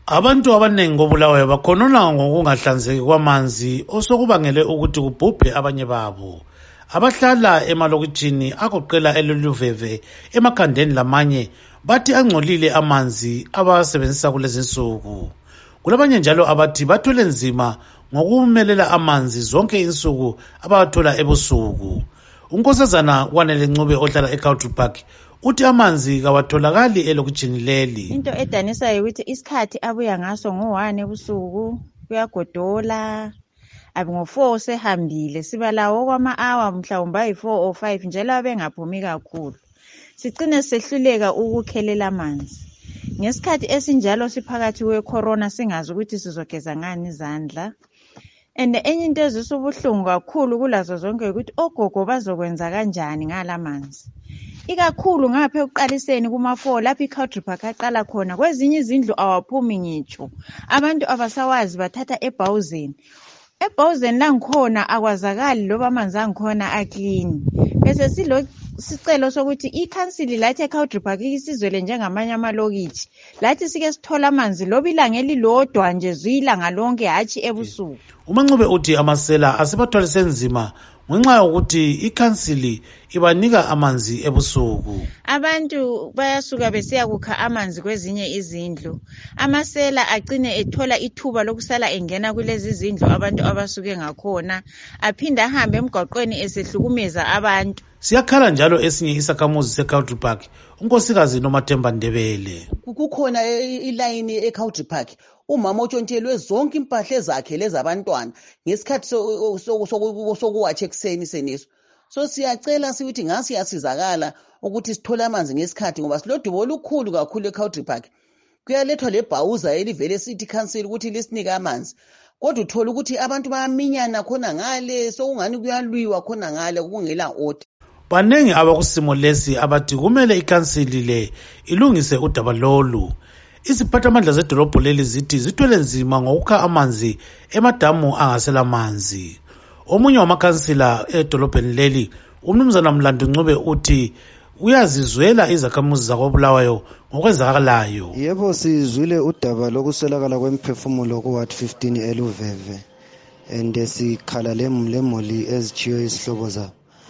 Abantu abaningi koBulawayo bakhonona ngokungahlanzeki kwamanzi osokubangele ukuthi kubhubhe abanye babo. Abahlala emalokitshini agoqela eLuluveve, eMakhandeni lamanye bathi angcolile amanzi abawasebenzisa kulezi insuku. Kulabanye njalo abathi bathwele nzima ngokumelela amanzi zonke insuku abawathola ebusuku. Unkosazana Kwanele Ncube ohlala eCountry Park uthi amanzi kawatholakali elokitshini leli. Into edanisayo ukuthi isikhathi abuya ngaso ngo-1 ebusuku kuyagodola, abe ngo-4 sehambile, siba lawo kwama-hour mhlawumbe ayi-4 or 5 njalo abengaphumi kakhulu. Sigcine sehluleka ukukhelela amanzi. Ngesikhathi esinjalo siphakathi kwe-corona singazi ukuthi sizogeza ngani izandla. And enye into ezisa ubuhlungu kakhulu kulazo zonke ukuthi ogogo bazokwenza kanjani ngalamanzi. Ikakhulu ngapha ekuqaliseni kuma-4 lapho iCountry Park aqala khona, kwezinye izindlu awaphumi ngitsho. Abantu abasawazi bathatha ebhawuzeni. Ebhawuzeni langikhona akwazakali loba amanzi angikhona aklini. Bese sicelo sokuthi ikhansili lathi eCountry Park isizwele njengamanye amalokitshi. Lathi sike sithola amanzi loba ilanga elilodwa nje zwilanga lonke hatshi ebusuku. uMancube uthi amasela asebathwalise nzima ngenxa yokuthi ikhansili ibanika amanzi ebusuku. Abantu bayasuka besiya kukha amanzi kwezinye izindlu. Amasela agcine ethola ithuba lokusala engena kulezi izindlu abantu abasuke ngakhona, aphinda ahambe emgwaqweni esehlukumeza abantu. Siyakhala njalo esinye isakhamuzi seCountry Park, unkosikazi Nomathemba Ndebele. Kukhona ilayini eCountry Park, umama otshontshelwe zonke impahla zakhe lezabantwana ngesikhathi sokuwatsha ekuseni seneso. So siyacela sithi ngasiyasizakala ukuthi sithole amanzi ngesikhathi ngoba silodubo olukhulu kakhulu eCountry Park. Kuyalethwa lebhawuza elivele sithi council ukuthi lisinike amanzi. Kodwa uthola ukuthi abantu bayaminyana khona ngale, sokungani kuyalwiwa khona ngale kungela order. Baningi abakusimo lesi abathi kumele ikhansili le ilungise udaba lolu. Iziphathamandla zedolobho leli zithi zithwele nzima ngokukha amanzi emadamu angasela manzi. Omunye wamakhansila edolobheni leli, uMnumzana Mlandu Ncube uthi uyazizwela izakhamuzi zakoBulawayo ngokwenzakalayo. Yebo, sizwile udaba lokuswelakala kwemphefumulo ku-Ward 15 eLuveve and sikhala lemoli ezitshiyo izihlobo zabo.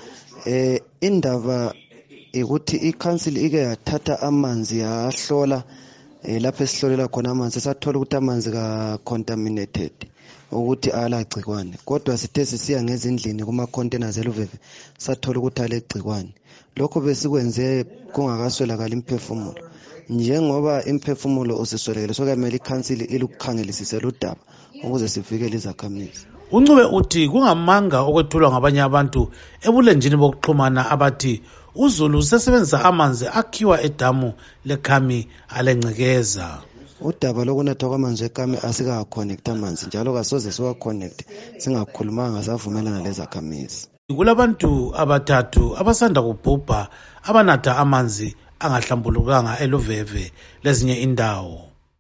Indaba ukuthi ikhansili ike yathatha amanzi yahlola lapho esihlolela khona amanzi, sathola ukuthi amanzi ka-contaminated, ukuthi alagcikwane. Kodwa sithe sisiya ngezindlini kuma-containers eLuveve sathola ukuthi alegcikwane. Lokho besikwenze kungakaswelakala imphefumulo. Njengoba imphefumulo usiswelekele, sokumele ikhansili ilukukhangelisise ludaba ukuze sivikele izakhamizi. uNcube uthi kungamanga okwethulwa ngabanye abantu ebulenjini bokuxhumana abathi uZulu usesebenzisa amanzi akhiwa edamu leKhami alengcekeza. Udaba lokunathwa kwamanzi eKhami asikaconnect amanzi njalo kasoze siwaconnect singakhulumanga savumelana lezakhamizi. Kulabantu abathathu abasanda kubhubha abanatha amanzi angahlambulukanga eLuveve lezinye indawo.